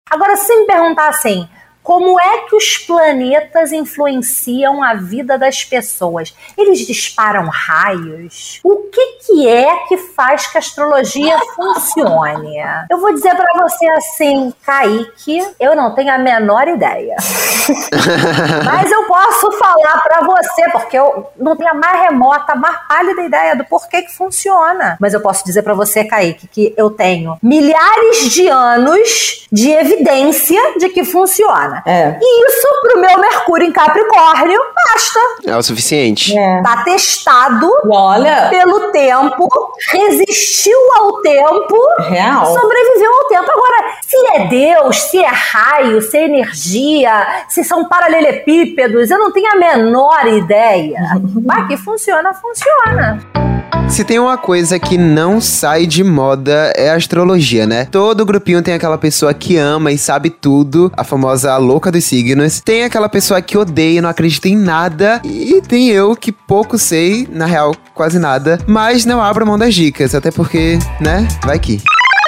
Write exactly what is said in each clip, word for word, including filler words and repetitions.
Agora, se você me perguntar assim, como é que os planetas influenciam a vida das pessoas? Eles disparam raios? O que, que é que faz que a astrologia funcione? Eu vou dizer pra você assim, Kaique, eu não tenho a menor ideia. Mas eu posso falar pra você, porque eu não tenho a mais remota, a mais pálida ideia do porquê que funciona. Mas eu posso dizer pra você, Kaique, que eu tenho milhares de anos de evidência de que funciona. É. E isso pro meu Mercúrio em Capricórnio basta. É o suficiente. É. Tá testado. Olha. Pelo tempo, resistiu ao tempo, real, sobreviveu ao tempo. Agora, se é Deus, se é raio, se é energia, se são paralelepípedos, eu não tenho a menor ideia. Mas que funciona, funciona. Se tem uma coisa que não sai de moda é a astrologia, né? Todo grupinho tem aquela pessoa que ama e sabe tudo, a famosa louca dos signos. Tem aquela pessoa que odeia e não acredita em nada. E tem eu que pouco sei, na real, quase nada. Mas não abro mão das dicas, até porque, né? Vai que...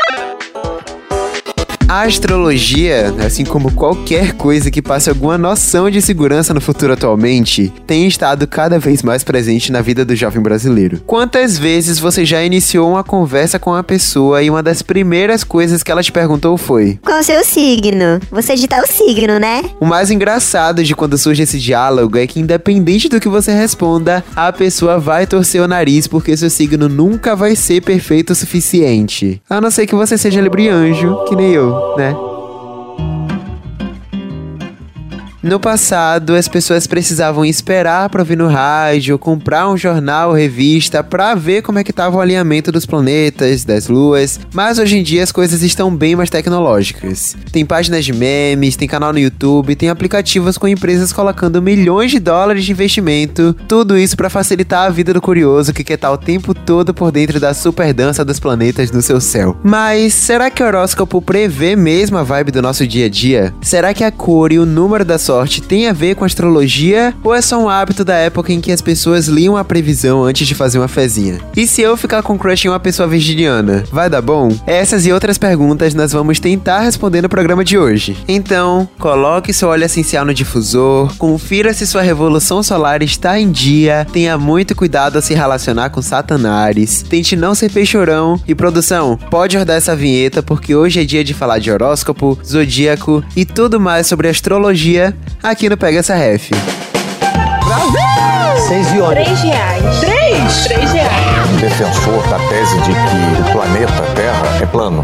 A astrologia, assim como qualquer coisa que passe alguma noção de segurança no futuro atualmente, tem estado cada vez mais presente na vida do jovem brasileiro. Quantas vezes você já iniciou uma conversa com uma pessoa e uma das primeiras coisas que ela te perguntou foi: qual é o seu signo? Você dita o signo, né? O mais engraçado de quando surge esse diálogo é que, independente do que você responda, a pessoa vai torcer o nariz porque seu signo nunca vai ser perfeito o suficiente. A não ser que você seja librianjo, que nem eu. Né? No passado, as pessoas precisavam esperar pra ouvir no rádio, comprar um jornal ou revista pra ver como é que tava o alinhamento dos planetas, das luas, mas hoje em dia as coisas estão bem mais tecnológicas. Tem páginas de memes, tem canal no YouTube, tem aplicativos com empresas colocando milhões de dólares de investimento, tudo isso pra facilitar a vida do curioso que quer estar o tempo todo por dentro da super dança dos planetas no seu céu. Mas será que o horóscopo prevê mesmo a vibe do nosso dia a dia? Será que a cor e o número da sorte tem a ver com astrologia ou é só um hábito da época em que as pessoas liam a previsão antes de fazer uma fezinha? E se eu ficar com crush em uma pessoa virginiana, vai dar bom? Essas e outras perguntas nós vamos tentar responder no programa de hoje. Então, coloque seu óleo essencial no difusor, confira se sua revolução solar está em dia, tenha muito cuidado ao se relacionar com Satanares, tente não ser peixorão e, produção, pode rodar essa vinheta porque hoje é dia de falar de horóscopo, zodíaco e tudo mais sobre astrologia aqui no Pega Essa Ref. Brasil! Seis iones. Três reais. Três? Três reais. Defensor da tese de que o planeta Terra é plano.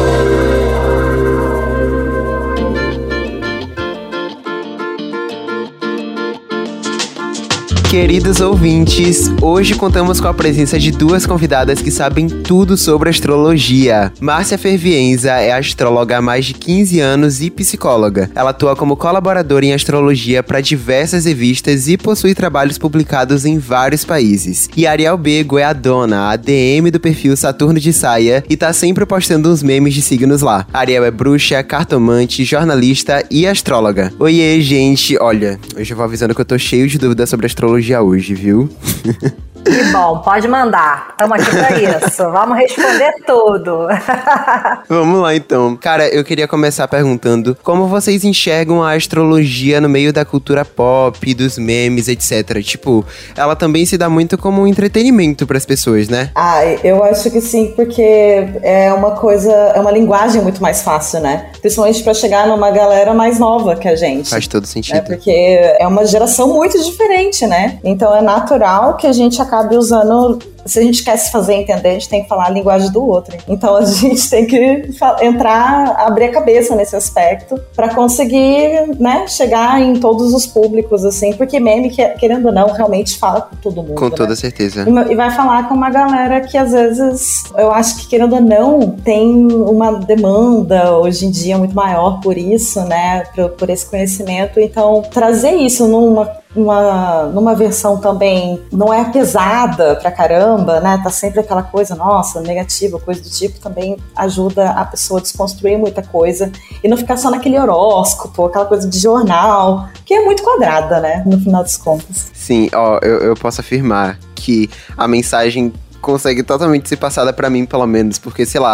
Queridos ouvintes, hoje contamos com a presença de duas convidadas que sabem tudo sobre astrologia. Márcia Fervienza é astróloga há mais de quinze anos e psicóloga. Ela atua como colaboradora em astrologia para diversas revistas e possui trabalhos publicados em vários países. E Ariel Bego é a dona, a D M do perfil Saturno de Saia e tá sempre postando uns memes de signos lá. Ariel é bruxa, cartomante, jornalista e astróloga. Oiê, gente! Olha, eu já vou avisando que eu tô cheio de dúvidas sobre astrologia hoje, viu? Que bom, pode mandar. Estamos aqui pra isso. Vamos responder tudo. Vamos lá, então. Cara, eu queria começar perguntando como vocês enxergam a astrologia no meio da cultura pop, dos memes, etcétera. Tipo, ela também se dá muito como um entretenimento pras pessoas, né? Ah, eu acho que sim, porque é uma coisa, é uma linguagem muito mais fácil, né? Principalmente pra chegar numa galera mais nova que a gente. Faz todo sentido. É porque é uma geração muito diferente, né? Então é natural que a gente acabe usando... Se a gente quer se fazer entender, a gente tem que falar a linguagem do outro. Então a gente tem que entrar, abrir a cabeça nesse aspecto para conseguir, né, chegar em todos os públicos, assim, porque meme, querendo ou não, realmente fala com todo mundo. Com né? toda certeza. E vai falar com uma galera que às vezes, eu acho que querendo ou não, tem uma demanda hoje em dia muito maior por isso, né, por, por esse conhecimento. Então trazer isso numa Uma, numa versão também não é pesada pra caramba, né? Tá sempre aquela coisa, nossa, negativa, coisa do tipo, também ajuda a pessoa a desconstruir muita coisa e não ficar só naquele horóscopo, aquela coisa de jornal, que é muito quadrada, né? No final das contas. Sim, ó, eu, eu posso afirmar que a mensagem consegue totalmente ser passada pra mim, pelo menos, porque, sei lá,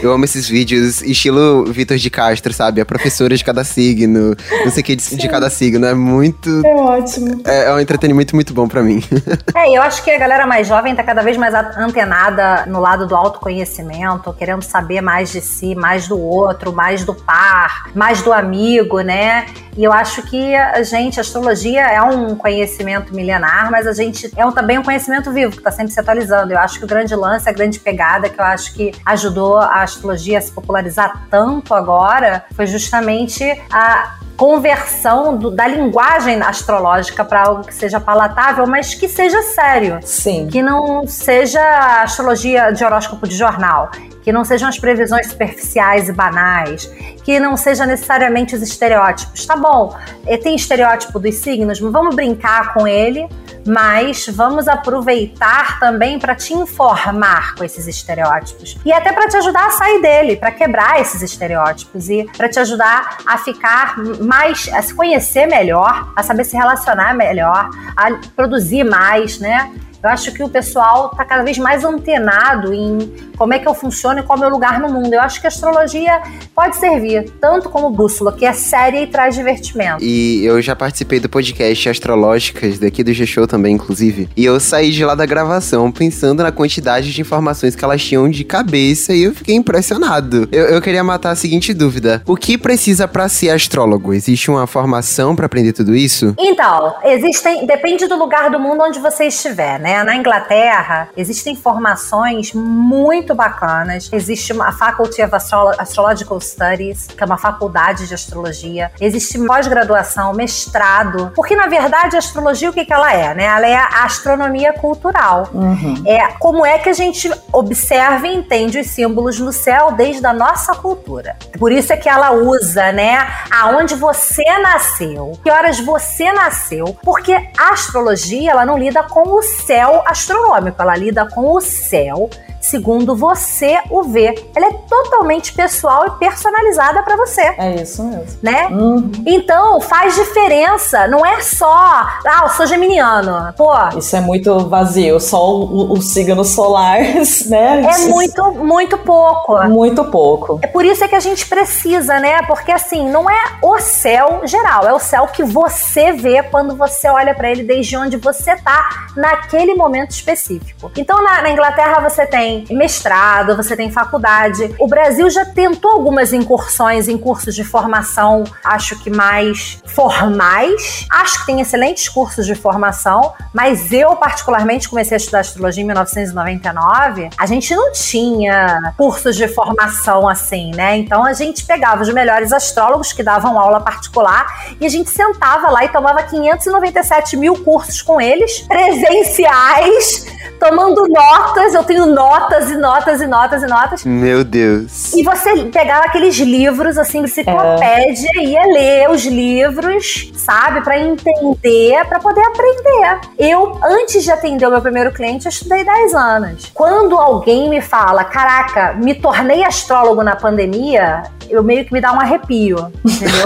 Eu amo esses vídeos estilo Vitor de Castro, sabe? A professora de cada signo, não sei o que de, de cada signo. É muito... É ótimo. É, é um entretenimento muito bom pra mim. É, eu acho que a galera mais jovem tá cada vez mais antenada no lado do autoconhecimento, querendo saber mais de si, mais do outro, mais do par, mais do amigo, né? E eu acho que a gente, a astrologia é um conhecimento milenar, mas a gente é um, também um conhecimento vivo, que está sempre se atualizando. Eu acho que o grande lance, a grande pegada, que eu acho que ajudou a astrologia a se popularizar tanto agora, foi justamente a conversão do, da linguagem astrológica para algo que seja palatável, mas que seja sério. Sim. Que não seja astrologia de horóscopo de jornal, que não sejam as previsões superficiais e banais, que não seja necessariamente os estereótipos. Tá bom, tem estereótipo dos signos, mas vamos brincar com ele, mas vamos aproveitar também para te informar com esses estereótipos. E até para te ajudar a sair dele, para quebrar esses estereótipos e para te ajudar a ficar mais, a se conhecer melhor, a saber se relacionar melhor, a produzir mais, né? Eu acho que o pessoal está cada vez mais antenado em como é que eu funciono e qual é o meu lugar no mundo. Eu acho que a astrologia pode servir tanto como bússola, que é séria e traz divertimento. E eu já participei do podcast Astrológicas, daqui do G-Show também, inclusive. E eu saí de lá da gravação pensando na quantidade de informações que elas tinham de cabeça e eu fiquei impressionado. Eu, eu queria matar a seguinte dúvida. O que precisa pra ser astrólogo? Existe uma formação pra aprender tudo isso? Então, existem... Depende do lugar do mundo onde você estiver, né? Na Inglaterra, existem formações muito bacanas. Existe uma Faculty of Astro- Astrological Studies, que é uma faculdade de astrologia. Existe pós-graduação, mestrado. Porque, na verdade, a astrologia, o que, que ela é? Né? Ela é a astronomia cultural. Uhum. É como é que a gente observa e entende os símbolos no céu desde a nossa cultura. Por isso é que ela usa, né? Aonde você nasceu, que horas você nasceu. Porque a astrologia, ela não lida com o céu astronômico, ela lida com o céu segundo você o vê. Ela é totalmente pessoal e personalizada pra você. É isso mesmo. Né? Uhum. Então, faz diferença. Não é só, ah, eu sou geminiano. Pô. Isso é muito vazio. Só o, o signo solar, né? É muito, muito pouco. Muito pouco. É por isso é que a gente precisa, né? Porque, assim, não é o céu geral. É o céu que você vê quando você olha pra ele desde onde você tá naquele momento específico. Então, na, na Inglaterra, você tem mestrado, você tem faculdade. O Brasil já tentou algumas incursões em cursos de formação, acho que mais formais. Acho que tem excelentes cursos de formação, mas eu, particularmente, comecei a estudar astrologia em mil novecentos e noventa e nove. A gente não tinha cursos de formação assim, né? Então, a gente pegava os melhores astrólogos que davam aula particular e a gente sentava lá e tomava quinhentos e noventa e sete mil cursos com eles, presenciais, tomando notas. Eu tenho notas e notas e notas e notas. Meu Deus. E você pegava aqueles livros, assim, enciclopédia, é. ia ler os livros, sabe? Pra entender, pra poder aprender. Eu, antes de atender o meu primeiro cliente, eu estudei dez anos. Quando alguém me fala, caraca, me tornei astrólogo na pandemia, eu meio que me dá um arrepio, entendeu?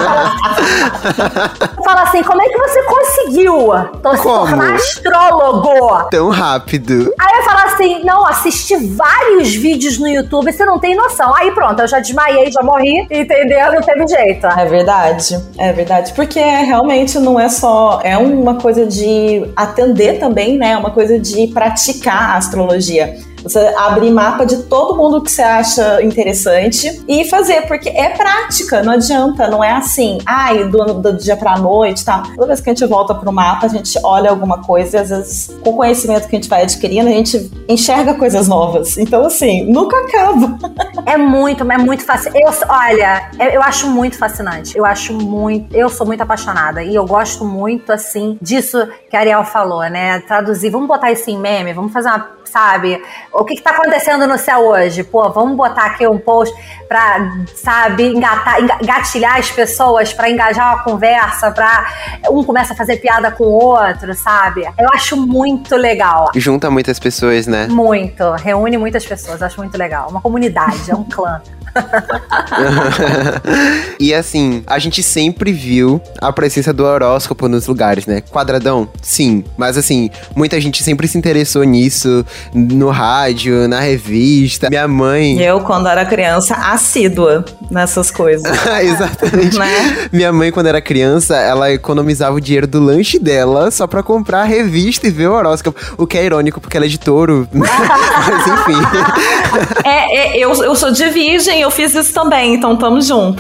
Eu falo assim, como é que você conseguiu então, se tornar astrólogo? Tão rápido. Aí eu falo assim, não, assisti vários vídeos no YouTube, você não tem noção. Aí pronto, eu já desmaiei, já morri, entendeu? Não teve jeito. É verdade, é verdade. Porque realmente não é só... É uma coisa de atender também, né? É uma coisa de praticar a astrologia. Você abrir mapa de todo mundo que você acha interessante e fazer, porque é prática, não adianta, não é assim, ai, do, do dia pra noite, tá? Toda vez que a gente volta pro mapa, a gente olha alguma coisa e às vezes, com o conhecimento que a gente vai adquirindo, a gente enxerga coisas novas. Então, assim, nunca acaba. É muito, é muito fácil. Eu, olha, eu acho muito fascinante. Eu acho muito, eu sou muito apaixonada e eu gosto muito, assim, disso que a Ariel falou, né? Traduzir, vamos botar isso em meme, vamos fazer uma, sabe, o que que tá acontecendo no céu hoje? Pô, vamos botar aqui um post pra, sabe, engatar, engatilhar as pessoas, pra engajar uma conversa, pra um começa a fazer piada com o outro, sabe? Eu acho muito legal. Junta muitas pessoas, né? Muito, reúne muitas pessoas, acho muito legal. Uma comunidade, é um clã. E assim, a gente sempre viu a presença do horóscopo nos lugares, né? Quadradão, sim. Mas assim, muita gente sempre se interessou nisso, no rádio, na revista. Minha mãe... Eu, quando era criança, assídua nessas coisas. Exatamente. Né? Minha mãe, quando era criança, ela economizava o dinheiro do lanche dela só pra comprar a revista e ver o horóscopo. O que é irônico, porque ela é de touro. Mas enfim. É, é, eu, eu sou de virgem, eu fiz isso também, então tamo junto.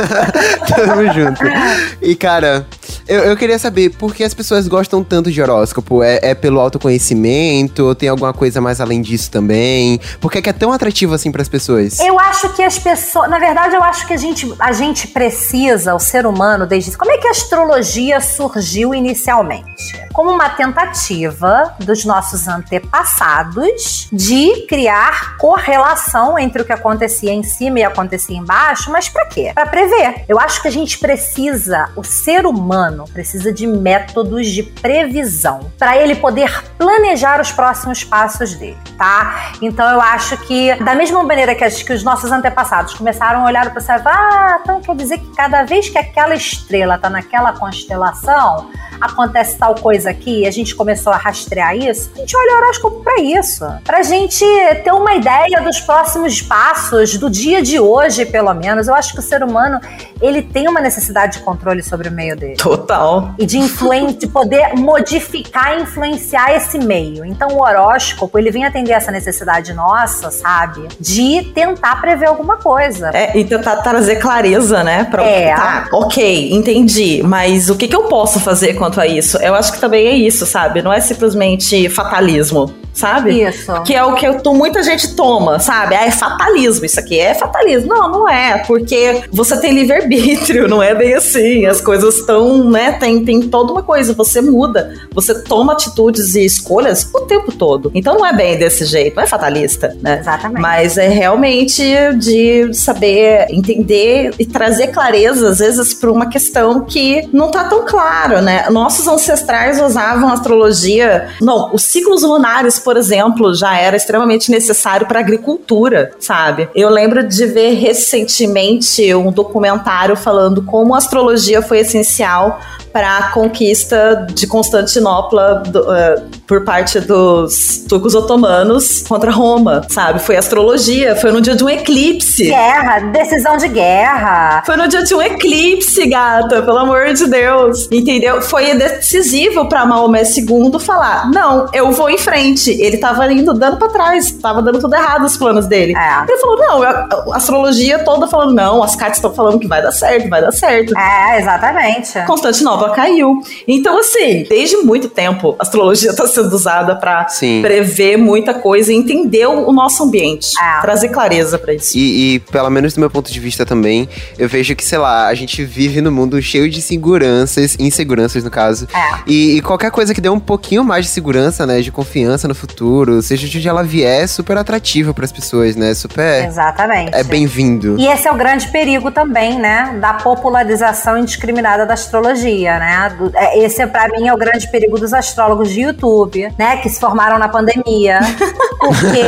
Tamo junto. E, cara, eu, eu queria saber por que as pessoas gostam tanto de horóscopo. É, é pelo autoconhecimento? Ou tem alguma coisa mais além disso também? Por que é, que é tão atrativo assim pras pessoas? Eu acho que as pessoas... Na verdade, eu acho que a gente, a gente precisa, o ser humano, desde... Como é que a astrologia surgiu inicialmente? Como uma tentativa dos nossos antepassados de criar correlação entre o que acontecia em cima e acontecia embaixo, mas pra quê? Pra prever. Eu acho que a gente precisa, o ser humano precisa de métodos de previsão para ele poder planejar os próximos passos dele, tá? Então eu acho que, da mesma maneira que, as, que os nossos antepassados começaram a olhar para o céu e falar, ah, então quer dizer que cada vez que aquela estrela tá naquela constelação, acontece tal coisa aqui, e a gente começou a rastrear isso, a gente olha o horóscopo pra isso, pra gente ter uma ideia dos próximos passos, do dia de hoje, pelo menos. Eu acho que o ser humano, ele tem uma necessidade de controle sobre o meio dele. Total. E de, influen- de poder modificar e influenciar esse meio. Então o horóscopo, ele vem atender essa necessidade nossa, sabe? De tentar prever alguma coisa. É, e tentar trazer clareza, né? Pra, É. Tá, ok, entendi, mas o que, que eu posso fazer quanto a isso? Eu acho que também é isso, sabe? Não é simplesmente fatalismo, sabe? Isso. Que é o que eu, muita gente toma, sabe? Ah, é fatalismo, isso aqui é fatalismo. Não, não é, porque você tem livre-arbítrio, não é bem assim. As coisas estão, né? Tem, tem toda uma coisa, você muda, você toma atitudes e escolhas o tempo todo. Então não é bem desse jeito, não é fatalista, né? Exatamente. Mas é realmente de saber entender e trazer clareza, às vezes, para uma questão que não tá tão claro, né? Nossos ancestrais usavam astrologia. Não, os ciclos lunares, por exemplo, já era extremamente necessário para a agricultura, sabe? Eu lembro de ver recentemente um documentário falando como a astrologia foi essencial para a conquista de Constantinopla do, uh, por parte dos turcos otomanos contra Roma, sabe? Foi astrologia, foi no dia de um eclipse. Guerra, decisão de guerra. Foi no dia de um eclipse, gata, pelo amor de Deus, entendeu? Foi decisivo para Maomé segundo falar, não, eu vou em frente. Ele tava indo dando para trás, tava dando tudo errado os planos dele. É. Ele falou, não, a, a astrologia toda falando, não, as cartas estão falando que vai dar certo, vai dar certo. É, exatamente. Constantinopla caiu. Então, assim, desde muito tempo, a astrologia está sendo usada para prever muita coisa e entender o nosso ambiente. É. Trazer clareza para isso. E, e, pelo menos do meu ponto de vista também, eu vejo que, sei lá, a gente vive num mundo cheio de seguranças, inseguranças no caso. É. E, e qualquer coisa que dê um pouquinho mais de segurança, né, de confiança no futuro, seja de onde ela vier, é super atrativa para as pessoas, né? Super. Exatamente. É bem-vindo. E esse é o grande perigo também, né? Da popularização indiscriminada da astrologia, né? Esse, pra mim, é o grande perigo dos astrólogos de YouTube, né? Que se formaram na pandemia. Porque,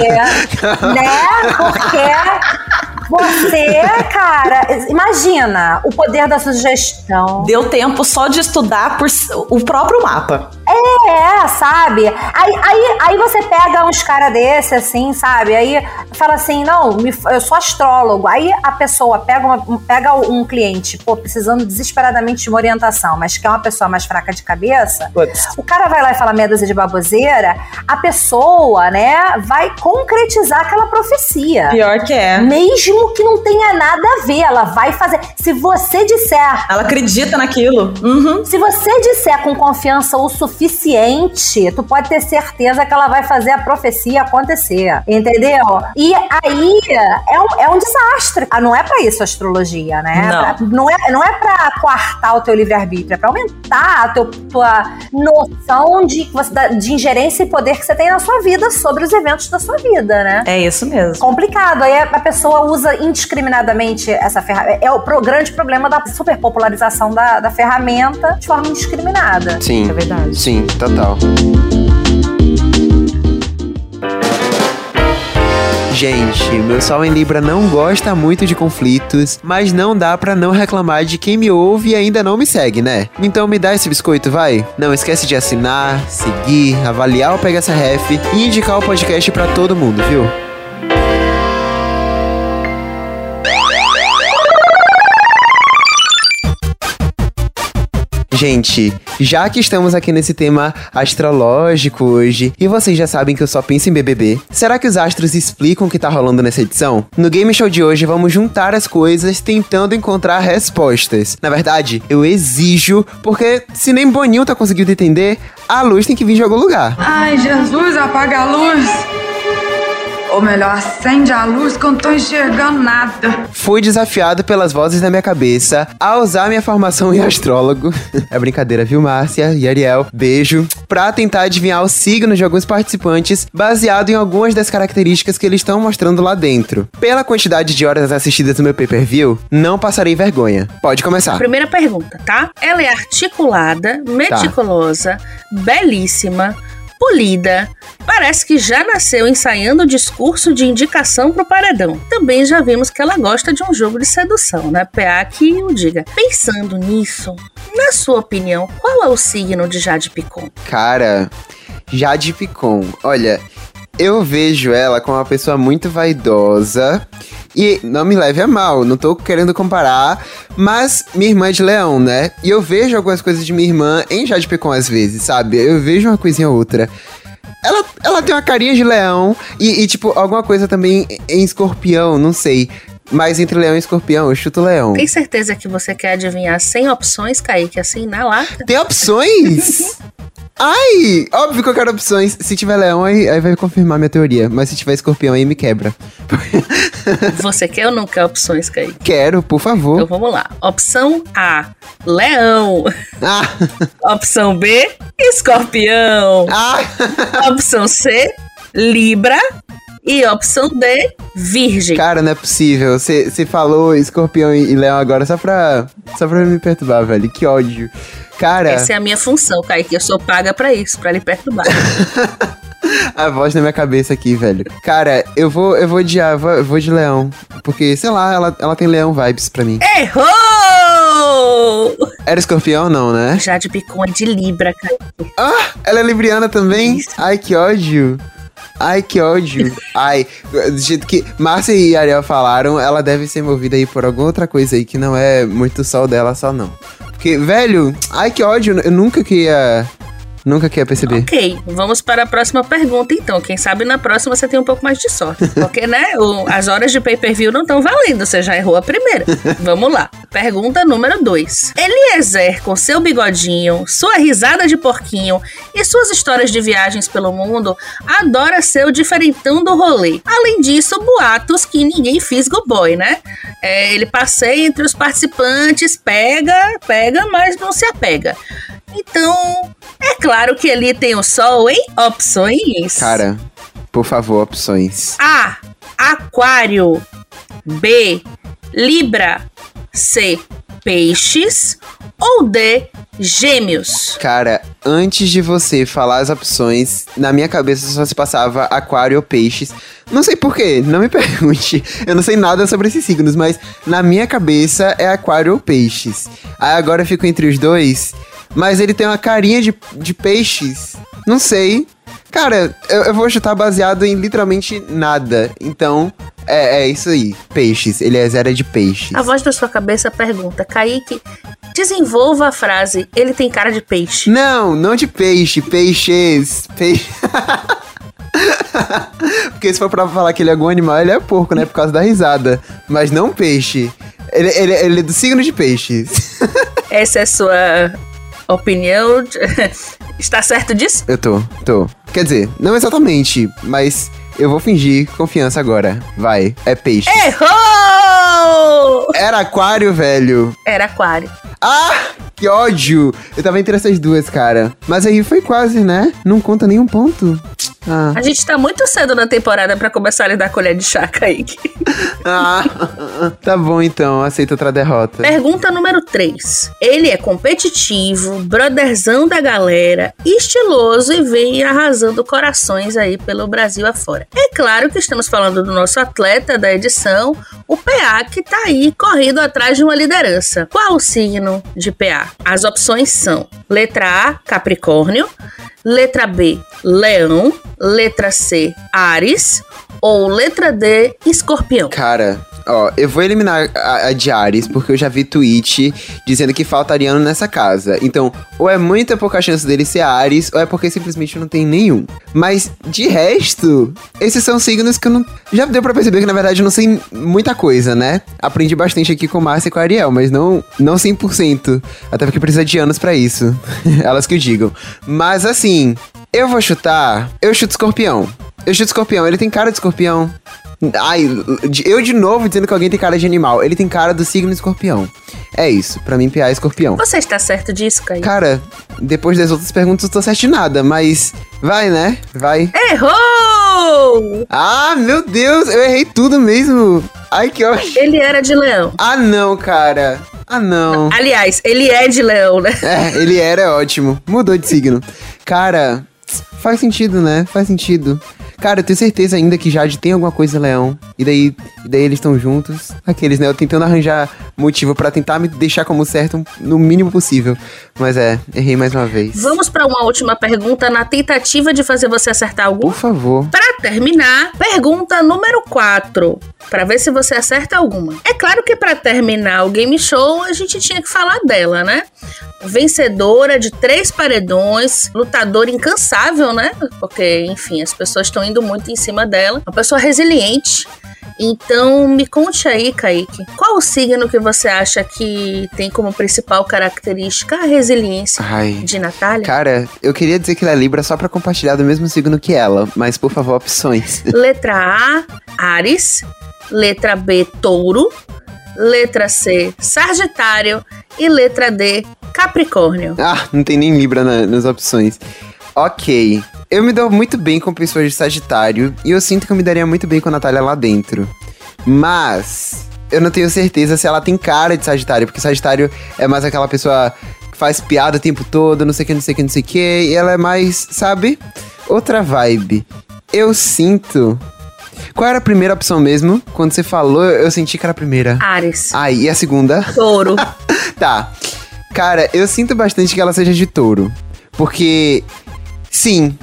né? Porque você, cara, imagina o poder da sugestão. Deu tempo só de estudar por o próprio mapa. É, sabe? Aí, aí, aí você pega uns caras desse, assim, sabe? Aí fala assim, não, eu sou astrólogo. Aí a pessoa pega, uma, pega um cliente, pô, precisando desesperadamente de uma orientação, mas que é uma pessoa mais fraca de cabeça. Putz. O cara vai lá e fala meia dúzia de baboseira, a pessoa, né, vai concretizar aquela profecia. Pior que é. Mesmo que não tenha nada a ver, ela vai fazer. Se você disser... Ela acredita naquilo. Uhum. Se você disser com confiança o suficiente, suficiente, tu pode ter certeza que ela vai fazer a profecia acontecer, entendeu? E aí é um, é um desastre. Ah, não é pra isso a astrologia, né? Não. Pra, não, é, não é pra coartar o teu livre-arbítrio, é pra aumentar a teu, tua noção de, de ingerência e poder que você tem na sua vida sobre os eventos da sua vida, né? É isso mesmo. Complicado. Aí a pessoa usa indiscriminadamente essa ferramenta. É o pro, grande problema da superpopularização da, da ferramenta de forma indiscriminada. Sim. É verdade. Sim, total. Gente, meu Sol em Libra não gosta muito de conflitos, mas não dá pra não reclamar de quem me ouve e ainda não me segue, né? Então me dá esse biscoito, vai? Não esquece de assinar, seguir, avaliar o Pega Essa Ref e indicar o podcast pra todo mundo, viu? Gente, já que estamos aqui nesse tema astrológico hoje, e vocês já sabem que eu só penso em B B B, será que os astros explicam o que tá rolando nessa edição? No Game Show de hoje, vamos juntar as coisas tentando encontrar respostas. Na verdade, eu exijo, porque se nem Boninho tá conseguindo entender, a luz tem que vir de algum lugar. Ai, Jesus, apaga a luz! Ou melhor, acende a luz que eu não tô enxergando nada. Fui desafiado pelas vozes da minha cabeça a usar minha formação em astrólogo. É brincadeira, viu, Márcia e Ariel? Beijo. Pra tentar adivinhar o signo de alguns participantes, baseado em algumas das características que eles estão mostrando lá dentro. Pela quantidade de horas assistidas no meu pay-per-view, não passarei vergonha. Pode começar. Primeira pergunta, tá? Ela é articulada, meticulosa, tá. belíssima, polida, parece que já nasceu ensaiando o discurso de indicação pro paredão. Também já vimos que ela gosta de um jogo de sedução, né? P A que o diga. Pensando nisso, na sua opinião, qual é o signo de Jade Picon? Cara, Jade Picon, olha, eu vejo ela como uma pessoa muito vaidosa. E não me leve a mal, não tô querendo comparar, mas minha irmã é de leão, né? E eu vejo algumas coisas de minha irmã em Jade Picon às vezes, sabe? Eu vejo uma coisinha ou outra. Ela, ela tem uma carinha de leão e, e, tipo, alguma coisa também em escorpião, não sei. Mas entre leão e escorpião, eu chuto leão. Tem certeza que você quer adivinhar sem opções, Kaique, assim, na lata? Tem opções? Ai, óbvio que eu quero opções. Se tiver leão, aí, aí vai confirmar minha teoria. Mas se tiver escorpião, aí me quebra. Você quer ou não quer opções, Kaique? Quero, por favor. Então vamos lá. Opção A, leão. Ah. Opção B, escorpião. Ah. Opção C, Libra. E opção D, virgem. Cara, não é possível. Você falou escorpião e leão agora só pra, só pra me perturbar, velho. Que ódio. Cara... Essa é a minha função, Kaique. Eu sou paga pra isso, pra lhe perturbar. A voz na minha cabeça aqui, velho. Cara, eu vou, eu vou odiar, eu vou, eu vou de leão. Porque, sei lá, ela, ela tem leão vibes pra mim. Errou! Era escorpião, não, né? Jade Picon é de Libra, Kaique. Ah, ela é libriana também? Isso. Ai, que ódio. Ai, que ódio. Ai, do jeito que Márcia e Ariel falaram, ela deve ser movida aí por alguma outra coisa aí que não é muito sol dela só, não. Porque, velho, ai, que ódio. Eu nunca queria... Nunca queria perceber. Ok, vamos para a próxima pergunta, então. Quem sabe na próxima você tem um pouco mais de sorte. Porque, né, o, as horas de pay-per-view não estão valendo. Você já errou a primeira. Vamos lá. Pergunta número dois. Eliezer, com seu bigodinho, sua risada de porquinho e suas histórias de viagens pelo mundo, adora ser o diferentão do rolê. Além disso, boatos que ninguém fisga o boy, né? É, ele passeia entre os participantes, pega, pega, mas não se apega. Então, é claro que ali tem o sol em opções. Cara, por favor, opções. A, Aquário. B, Libra. C, Peixes. Ou D, Gêmeos. Cara, antes de você falar as opções, na minha cabeça só se passava Aquário ou Peixes. Não sei porquê, não me pergunte. Eu não sei nada sobre esses signos, mas na minha cabeça é Aquário ou Peixes. Aí agora eu fico entre os dois... Mas ele tem uma carinha de, de peixes. Não sei. Cara, eu, eu vou chutar baseado em literalmente nada. Então, é, é isso aí. Peixes. Ele é zero de peixes. A voz da sua cabeça pergunta, Kaique, desenvolva a frase, ele tem cara de peixe. Não, não de peixe. Peixes. Peixe. Porque se for pra falar que ele é algum animal, ele é porco, né? Por causa da risada. Mas não peixe. Ele, ele, ele é do signo de peixes. Essa é a sua... opinião, está certo disso? Eu tô, tô. Quer dizer, não exatamente, mas eu vou fingir confiança agora. Vai, é peixe. Errou! Era aquário, velho. Era aquário. Ah, que ódio. Eu tava entre essas duas, cara. Mas aí foi quase, né? Não conta nenhum ponto. Ah. A gente tá muito cedo na temporada pra começar a lhe dar colher de chá, Kaique. Ah, tá bom então, aceito outra derrota. Pergunta número três. Ele é competitivo, brotherzão da galera, estiloso e vem arrasando corações aí pelo Brasil afora. É claro que estamos falando do nosso atleta da edição, o P A, que tá aí correndo atrás de uma liderança. Qual o signo de P A? As opções são: letra A, Capricórnio, letra B, Leão, letra C, Áries ou letra D, Escorpião? Cara, ó, eu vou eliminar a, a de Áries, porque eu já vi tweet dizendo que falta ariano nessa casa. Então, ou é muita pouca chance dele ser Áries, ou é porque simplesmente não tem nenhum. Mas, de resto, esses são signos que eu não... Já deu pra perceber que, na verdade, eu não sei muita coisa, né? Aprendi bastante aqui com Márcia e com a Ariel, mas não, não cem por cento. Até porque precisa de anos pra isso. Elas que o digam. Mas, assim, eu vou chutar... Eu chuto Escorpião. Eu chuto Escorpião. Ele tem cara de Escorpião. Ai, eu de novo dizendo que alguém tem cara de animal. Ele tem cara do signo Escorpião. É isso, pra mim P A é Escorpião. Você está certo disso, Kaique? Cara, depois das outras perguntas eu tô certo de nada, mas vai, né? Vai. Errou! Ah, meu Deus, eu errei tudo mesmo. Ai, que ótimo. Ele era de Leão. Ah, não, cara. Ah, não. Aliás, ele é de Leão, né? É, ele era é ótimo. Mudou de signo. Cara, faz sentido, né? Faz sentido. Cara, eu tenho certeza ainda que Jade tem alguma coisa Leão. E daí, e daí eles estão juntos. Aqueles, né? Eu tentando arranjar motivo pra tentar me deixar como certo no mínimo possível. Mas é, errei mais uma vez. Vamos pra uma última pergunta na tentativa de fazer você acertar algum. Por favor. Pra terminar, pergunta número quatro. Pra ver se você acerta alguma. É claro que pra terminar o game show, a gente tinha que falar dela, né? Vencedora de três paredões, lutadora incansável, né? Porque, enfim, as pessoas estão indo muito em cima dela. Uma pessoa resiliente. Então, me conte aí, Kaique, qual o signo que você acha que tem como principal característica a resiliência Ai, de Natália? Cara, eu queria dizer que ela é Libra só pra compartilhar do mesmo signo que ela, mas por favor, opções. Letra A, Áries. Letra B, Touro. Letra C, Sagitário. E letra D, Capricórnio. Ah, não tem nem Libra na, nas opções. Ok. Eu me dou muito bem com pessoas de Sagitário e eu sinto que eu me daria muito bem com a Natália lá dentro. Mas eu não tenho certeza se ela tem cara de Sagitário, porque Sagitário é mais aquela pessoa que faz piada o tempo todo, não sei o que, não sei o que, não sei o que, e ela é mais, sabe? Outra vibe. Eu sinto... Qual era a primeira opção mesmo? Quando você falou, eu senti que era a primeira. Áries. Ah, e a segunda? Touro. Tá. Cara, eu sinto bastante que ela seja de touro. Porque... Sim.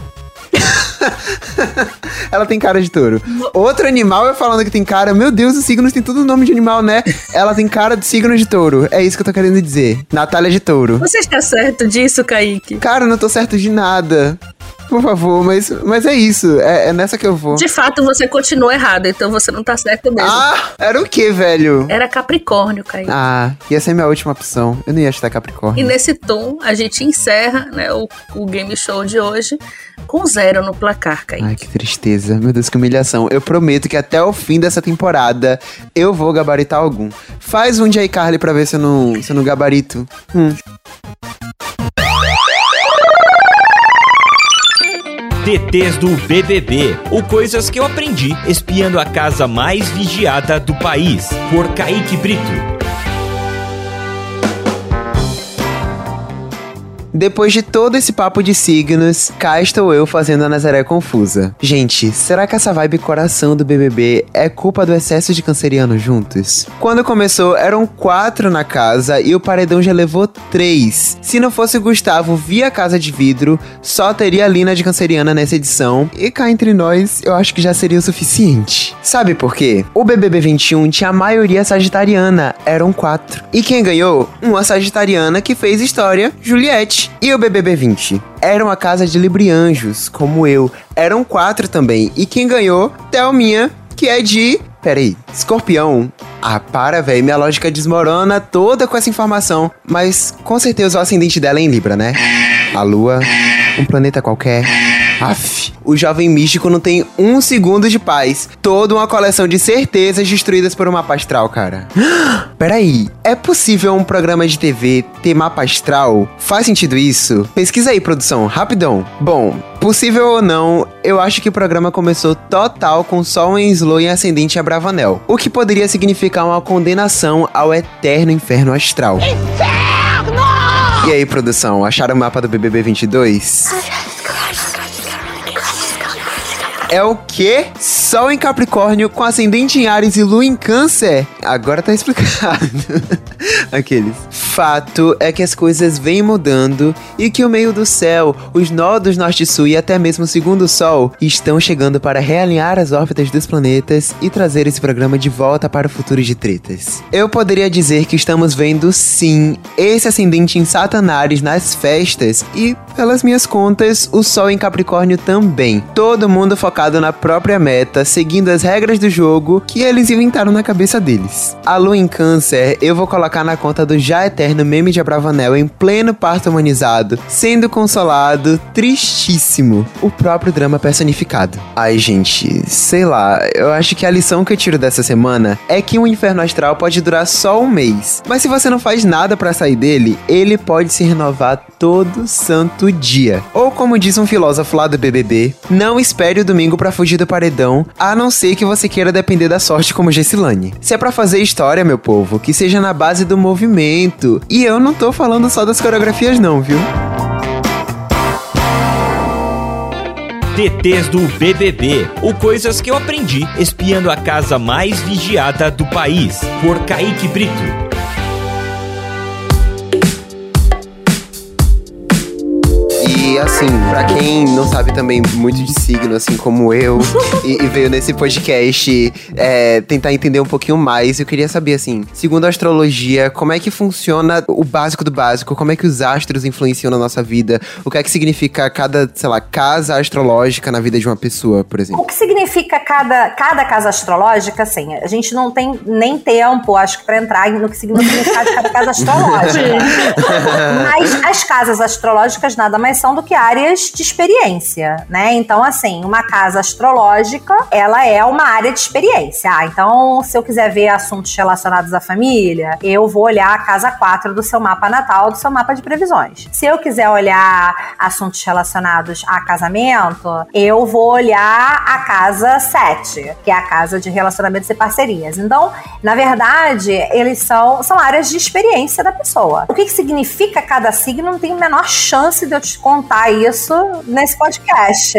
Ela tem cara de touro. Outro animal eu falando que tem cara... Meu Deus, os signos têm tudo nome de animal, né? Ela tem cara de signo de touro. É isso que eu tô querendo dizer. Natália de touro. Você está certo disso, Kaique? Cara, eu não tô certo de nada. Por favor, mas, mas é isso. É, é nessa que eu vou. De fato, você continua errado, então você não tá certo mesmo. Ah, era o quê, velho? Era Capricórnio, Kaique. Ah, ia ser minha última opção. Eu não ia chutar Capricórnio. E nesse tom, a gente encerra, né, o, o game show de hoje com zero no placar, Kaique. Ai, que tristeza. Meu Deus, que humilhação. Eu prometo que até o fim dessa temporada eu vou gabaritar algum. Faz um de iCarly pra ver se eu não, se eu não gabarito. Hum. T Tês do B B B, ou Coisas que eu aprendi espiando a casa mais vigiada do país, por Kaique Brito. Depois de todo esse papo de signos, cá estou eu fazendo a Nazaré confusa. Gente, será que essa vibe coração do B B B é culpa do excesso de cancerianos juntos? Quando começou, eram quatro na casa e o paredão já levou três. Se não fosse o Gustavo via Casa de Vidro, só teria a Lina de canceriana nessa edição. E cá entre nós, eu acho que já seria o suficiente. Sabe por quê? O B B B vinte e um tinha a maioria sagitariana, eram quatro. E quem ganhou? Uma sagitariana que fez história, Juliette. E o B B B vinte? Era uma casa de librianjos, como eu. Eram quatro também. E quem ganhou? Thelminha, que é de... Peraí, Escorpião? Ah, para, velho. Minha lógica desmorona toda com essa informação. Mas com certeza o ascendente dela é em Libra, né? A Lua, um planeta qualquer, Aff, o jovem místico não tem um segundo de paz. Toda uma coleção de certezas destruídas por um mapa astral, cara. Peraí, é possível um programa de T V ter mapa astral? Faz sentido isso? Pesquisa aí, produção, rapidão. Bom, possível ou não, eu acho que o programa começou total com Sol em Slow e Ascendente a Bravanel, o que poderia significar uma condenação ao eterno inferno astral. Inferno! E aí, produção, acharam o mapa do B B B vinte e dois? É o quê? Sol em Capricórnio com ascendente em Áries e Lua em Câncer? Agora tá explicado. Aqueles. Fato é que as coisas vêm mudando e que o meio do céu, os nodos norte e sul e até mesmo o segundo sol estão chegando para realinhar as órbitas dos planetas e trazer esse programa de volta para o futuro de tretas. Eu poderia dizer que estamos vendo, sim, esse ascendente em Satanares nas festas e, pelas minhas contas, o sol em Capricórnio também. Todo mundo focado na própria meta, seguindo as regras do jogo que eles inventaram na cabeça deles. A Lua em Câncer eu vou colocar na conta do já eterno meme de Abravanel em pleno parto humanizado, sendo consolado, tristíssimo, o próprio drama personificado. Ai, gente, sei lá, eu acho que a lição que eu tiro dessa semana é que um inferno astral pode durar só um mês, mas se você não faz nada pra sair dele, ele pode se renovar todo santo dia. Ou como diz um filósofo lá do B B B, não espere o domingo pra fugir do paredão, a não ser que você queira depender da sorte como Gessilane. Se é pra fazer história, meu povo, que seja na base do movimento. E eu não tô falando só das coreografias não, viu? T Ts do B B B, o Coisas que eu aprendi espiando a casa mais vigiada do país, por Kaique Brito. E assim, pra quem não sabe também muito de signo, assim como eu, e, e veio nesse podcast é, tentar entender um pouquinho mais, eu queria saber, assim, segundo a astrologia, como é que funciona o básico do básico, como é que os astros influenciam na nossa vida, o que é que significa cada, sei lá, casa astrológica na vida de uma pessoa, por exemplo? O que significa cada, cada casa astrológica, assim, a gente não tem nem tempo, acho que pra entrar no que significa cada casa astrológica. Mas as casas astrológicas nada mais são do que áreas de experiência, né? Então, assim, uma casa astrológica, ela é uma área de experiência. Ah, então, se eu quiser ver assuntos relacionados à família, eu vou olhar a casa quatro do seu mapa natal, do seu mapa de previsões. Se eu quiser olhar assuntos relacionados a casamento, eu vou olhar a casa sete, que é a casa de relacionamentos e parcerias. Então, na verdade, eles são, são áreas de experiência da pessoa. O que, que significa cada signo, não tem a menor chance de eu te contar isso nesse podcast.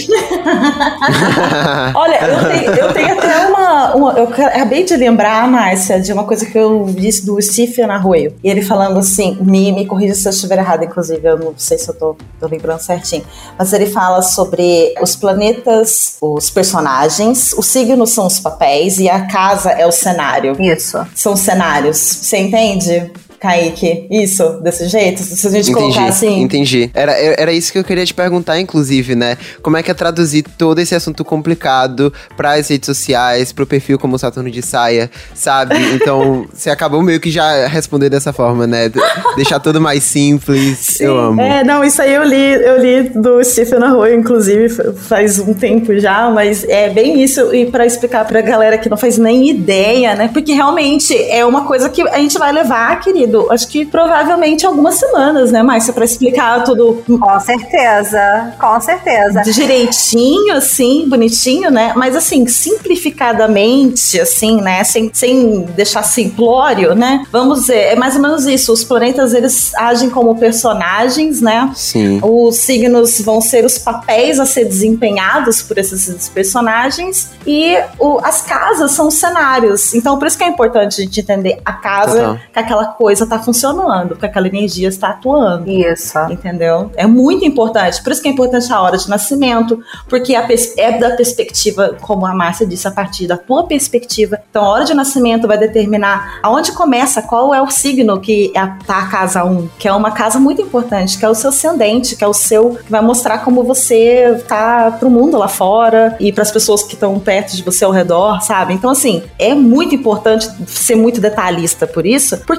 Olha, eu tenho, eu tenho até uma, uma... Eu acabei de lembrar, Márcia, de uma coisa que eu disse do Stephen Arroyo. E ele falando assim, me, me corrija se eu estiver errado, inclusive, eu não sei se eu tô, tô lembrando certinho. Mas ele fala sobre os planetas, os personagens, os signos são os papéis e a casa é o cenário. Isso. São os cenários. Você entende? Kaique, isso, desse jeito? Se a gente entendi, colocar assim... Entendi, era, era isso que eu queria te perguntar, inclusive, né? Como é que é traduzir todo esse assunto complicado pras redes sociais, pro perfil como Saturno de Saia, sabe? Então, você acabou meio que já respondendo dessa forma, né? Deixar tudo mais simples, sim, eu amo. É, não, isso aí eu li, eu li do Stephen Arroyo, inclusive, faz um tempo já, mas é bem isso, e pra explicar pra galera que não faz nem ideia, né? Porque realmente é uma coisa que a gente vai levar, querido, acho que provavelmente algumas semanas, né, Márcia, pra explicar tudo. Com certeza, com certeza. Direitinho, assim, bonitinho, né? Mas assim, simplificadamente, assim, né? Sem, sem deixar simplório, né? Vamos dizer, é mais ou menos isso. Os planetas, eles agem como personagens, né? Sim. Os signos vão ser os papéis a ser desempenhados por esses personagens e o, as casas são os cenários. Então, por isso que é importante a gente entender a casa, uhum, que aquela coisa está funcionando, que aquela energia está atuando. Isso. Entendeu? É muito importante. Por isso que é importante a hora de nascimento, porque a pers- é da perspectiva, como a Márcia disse, a partir da tua perspectiva. Então, a hora de nascimento vai determinar aonde começa, qual é o signo que está a casa um, que é uma casa muito importante, que é o seu ascendente, que é o seu, que vai mostrar como você tá pro mundo lá fora e para as pessoas que estão perto de você ao redor, sabe? Então, assim, é muito importante ser muito detalhista por isso, porque é uma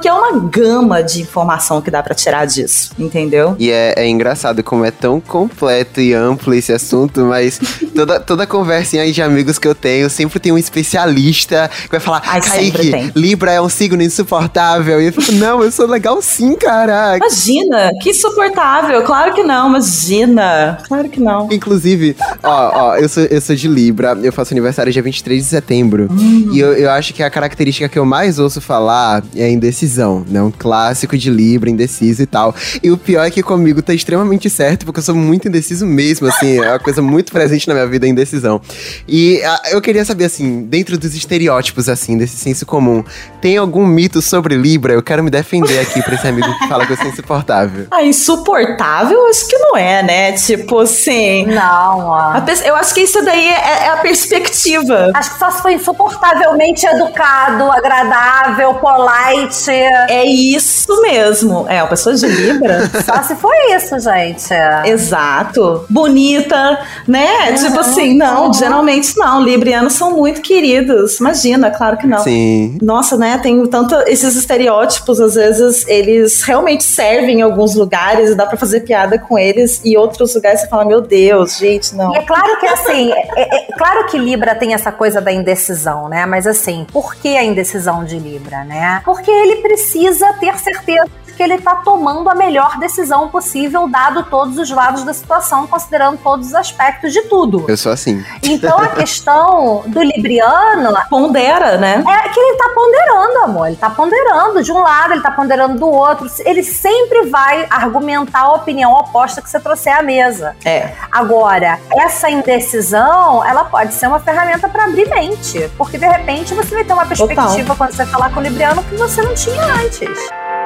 gama de informação que dá pra tirar disso, entendeu? E é, é engraçado como é tão completo e amplo esse assunto, mas toda, toda conversinha aí de amigos que eu tenho, sempre tem um especialista que vai falar, Ai, Kaique, Libra é um signo insuportável. E eu fico, não, eu sou legal sim, caraca. Imagina, que insuportável. Claro que não, imagina. Claro que não. Inclusive, ó, ó, eu sou, eu sou de Libra, eu faço aniversário dia vinte e três de setembro. Hum. E eu, eu acho que a característica que eu mais ouço falar é a indecisão, né? Um clássico de Libra, indeciso e tal. E o pior é que comigo tá extremamente certo, porque eu sou muito indeciso mesmo, assim, é uma coisa muito presente na minha vida, a indecisão. E a, eu queria saber, assim, dentro dos estereótipos, assim, desse senso comum, tem algum mito sobre Libra? Eu quero me defender aqui pra esse amigo que fala que eu sou insuportável. Ah, insuportável? Acho que não é, né? Tipo assim... Não, ó. Eu acho que isso daí é, é a perspectiva. Acho que só se foi insuportavelmente educado, agradável, polite. É isso mesmo. É, a pessoa de Libra. Só se foi isso, gente. Exato. Bonita, né? Uhum. Tipo assim, não, uhum. geralmente não. Librianos são muito queridos. Imagina, claro que não. Sim. Nossa, né? Tem tanto esses estereótipos, às vezes, eles realmente servem em alguns lugares e dá pra fazer piada com eles, e outros lugares você fala, meu Deus, gente, não. E é claro que, assim, é, é claro que Libra tem essa coisa da indecisão, né? Mas, assim, por que a indecisão de Libra, né? Porque ele precisa ter certeza que ele tá tomando a melhor decisão possível, dado todos os lados da situação, considerando todos os aspectos de tudo. Eu sou assim. Então a questão do libriano... Pondera, né? É que ele tá ponderando, amor. Ele tá ponderando de um lado, ele tá ponderando do outro. Ele sempre vai argumentar a opinião oposta que você trouxer à mesa. É. Agora, essa indecisão, ela pode ser uma ferramenta pra abrir mente. Porque, de repente, você vai ter uma perspectiva Total. Quando você falar com o libriano que você não tinha antes.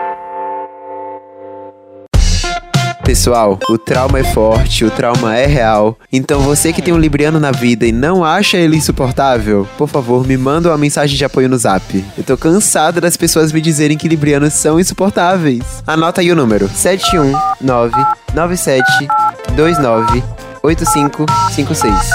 Pessoal, o trauma é forte, o trauma é real. Então você que tem um libriano na vida e não acha ele insuportável, por favor, me manda uma mensagem de apoio no Zap. Eu tô cansado das pessoas me dizerem que librianos são insuportáveis. Anota aí o número: sete um nove nove sete dois nove oito cinco cinco seis.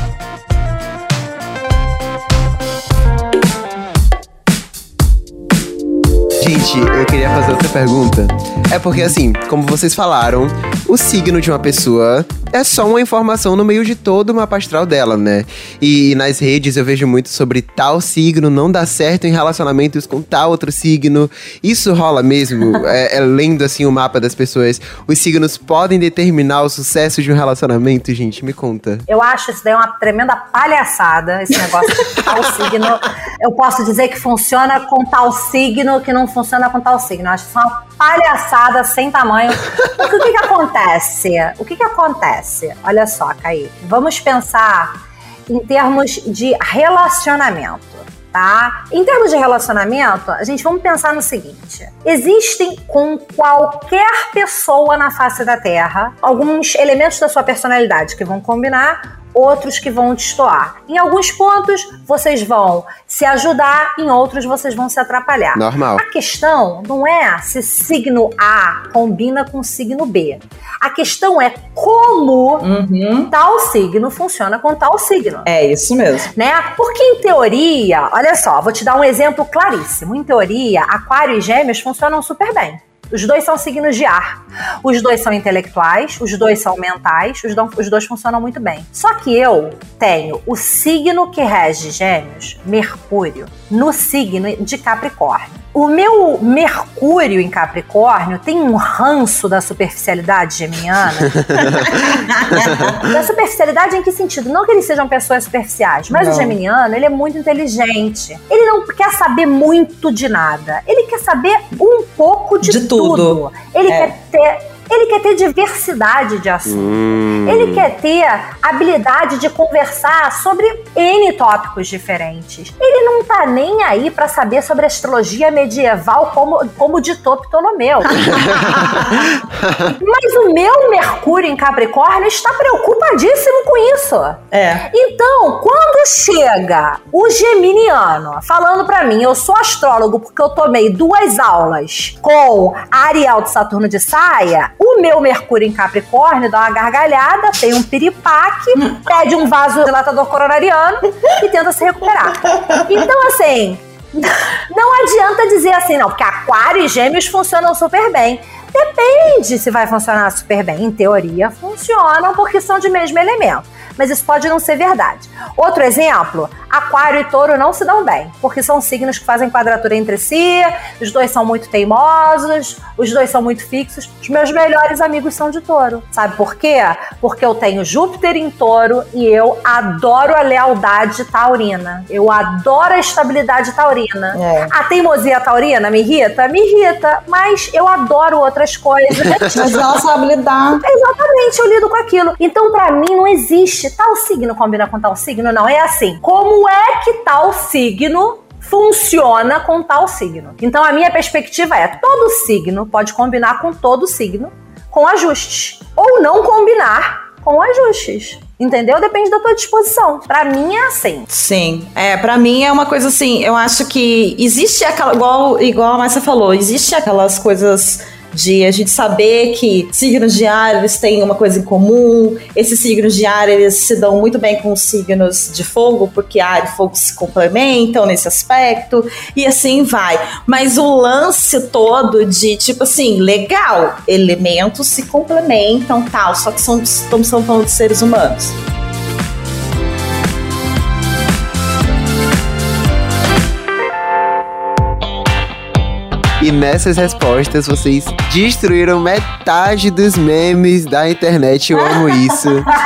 Gente, eu queria fazer outra pergunta. É porque, assim, como vocês falaram, o signo de uma pessoa é só uma informação no meio de todo o mapa astral dela, né? E nas redes eu vejo muito sobre tal signo não dá certo em relacionamentos com tal outro signo. Isso rola mesmo? é, é lendo, assim, o mapa das pessoas. Os signos podem determinar o sucesso de um relacionamento, gente? Me conta. Eu acho isso daí uma tremenda palhaçada, esse negócio de tal signo. Eu posso dizer que funciona com tal signo, que não funciona com tal signo. Eu acho isso uma palhaçada sem tamanho. Porque o que que acontece? O que que acontece? Olha só, Kaique. Vamos pensar em termos de relacionamento, tá? Em termos de relacionamento, a gente vamos pensar no seguinte. Existem com qualquer pessoa na face da Terra alguns elementos da sua personalidade que vão combinar, outros que vão destoar. Em alguns pontos, vocês vão se ajudar, em outros, vocês vão se atrapalhar. Normal. A questão não é se signo A combina com signo B. A questão é como uhum. tal signo funciona com tal signo. É isso mesmo. Né? Porque, em teoria, olha só, vou te dar um exemplo claríssimo. Em teoria, Aquário e Gêmeos funcionam super bem. Os dois são signos de ar. Os dois são intelectuais, os dois são mentais, os, do, os dois funcionam muito bem. Só que eu tenho o signo que rege Gêmeos, Mercúrio, no signo de Capricórnio. O meu Mercúrio em Capricórnio tem um ranço da superficialidade geminiana. Da superficialidade em que sentido? Não que eles sejam pessoas superficiais, mas não. O geminiano, ele é muito inteligente. Ele não quer saber muito de nada. Ele quer saber um pouco de, de tudo. tudo. Ele é. quer ter... Ele quer ter diversidade de assuntos. Hum. Ele quer ter habilidade de conversar sobre N tópicos diferentes. Ele não tá nem aí pra saber sobre astrologia medieval como, como ditou Ptolomeu. Mas o meu Mercúrio em Capricórnio está preocupadíssimo com isso. É. Então, quando chega o geminiano falando pra mim, eu sou astrólogo porque eu tomei duas aulas com a Ariel de Saturno de Saia, o meu Mercúrio em Capricórnio dá uma gargalhada, tem um piripaque, pede um vasodilatador coronariano e tenta se recuperar. Então, assim, Não adianta dizer assim, não, porque aquário e gêmeos funcionam super bem. Depende se vai funcionar super bem. Em teoria, funcionam porque são de mesmo elemento. Mas isso pode não ser verdade. Outro exemplo, aquário e touro não se dão bem, porque são signos que fazem quadratura entre si, os dois são muito teimosos, os dois são muito fixos. Os meus melhores amigos são de touro. Sabe por quê? Porque eu tenho Júpiter em touro e eu adoro a lealdade taurina. Eu adoro a estabilidade taurina. É. A teimosia taurina me irrita? Me irrita, mas eu adoro outras coisas. Mas ela sabe lidar. Exatamente, eu lido com aquilo. Então, pra mim, não existe tal signo combina com tal signo, não. É assim, como é que tal signo funciona com tal signo? Então, a minha perspectiva é, todo signo pode combinar com todo signo, com ajustes. Ou não combinar com ajustes. Entendeu? Depende da tua disposição. Pra mim é assim. Sim. É, pra mim é uma coisa assim, eu acho que existe aquela, igual, igual a Márcia falou, existe aquelas coisas de a gente saber que signos de ar, eles têm uma coisa em comum. Esses signos de ar, eles se dão muito bem com os signos de fogo, porque ar e fogo se complementam nesse aspecto, e assim vai. Mas o lance todo de, tipo assim, legal, elementos se complementam, tal, só que são, estamos falando de seres humanos. E nessas respostas, vocês destruíram metade dos memes da internet. Eu amo isso.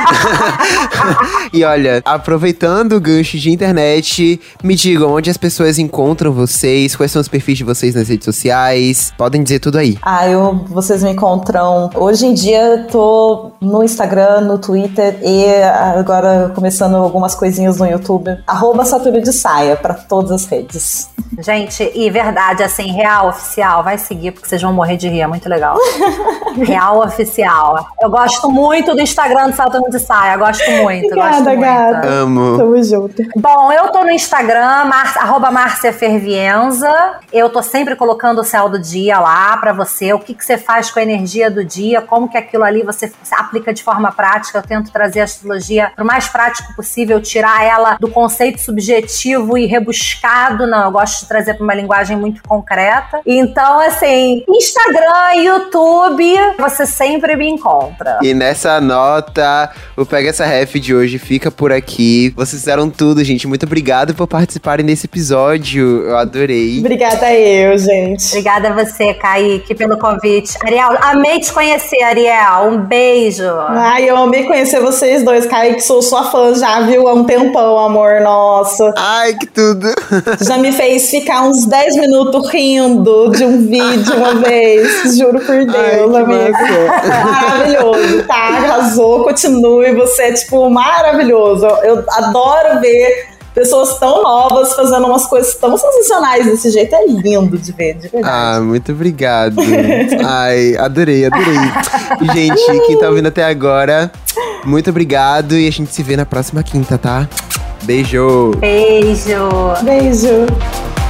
E olha, aproveitando o gancho de internet, me digam onde as pessoas encontram vocês, quais são os perfis de vocês nas redes sociais. Podem dizer tudo aí. Ah, eu, vocês me encontram... Hoje em dia, eu tô no Instagram, no Twitter e agora começando algumas coisinhas no YouTube. Arroba Saturno de Saia, pra todas as redes. Gente, e verdade, assim, real, oficial, vai seguir, porque vocês vão morrer de rir, é muito legal. Real oficial. Eu gosto muito do Instagram do Saturno de Saia, gosto muito. Obrigada, gosto gata. muito. Amo. Tamo junto. Bom, eu tô no Instagram, mar, arroba Márcia Fervienza. Eu tô sempre colocando o céu do dia lá pra você, o que, que você faz com a energia do dia, como que aquilo ali você aplica de forma prática. Eu tento trazer a astrologia pro mais prático possível, tirar ela do conceito subjetivo e rebuscado. Não, eu gosto de trazer pra uma linguagem muito concreta. Então, assim, Instagram, YouTube, você sempre me encontra. E nessa nota, o Pega Essa Ref de hoje fica por aqui. Vocês fizeram tudo, gente. Muito obrigado por participarem desse episódio. Eu adorei. Obrigada eu, gente. Obrigada a você, Kaique, pelo convite. Ariel, amei te conhecer, Ariel. Um beijo. Ai, eu amei conhecer vocês dois, Kaique. Sou sua fã já, viu? Há um tempão, amor. Nossa. Ai, que tudo. Já me fez ficar uns dez minutos rindo de um vídeo uma vez. Juro por Deus, ai, amigo. Maravilhoso, tá? Arrasou, continue. Você é, tipo, maravilhoso. Eu adoro ver pessoas tão novas fazendo umas coisas tão sensacionais desse jeito. É lindo de ver, de verdade. Ah, muito obrigado. Ai, adorei, adorei. Gente, quem tá ouvindo até agora, muito obrigado e a gente se vê na próxima quinta, tá? Beijo! Beijo! Beijo!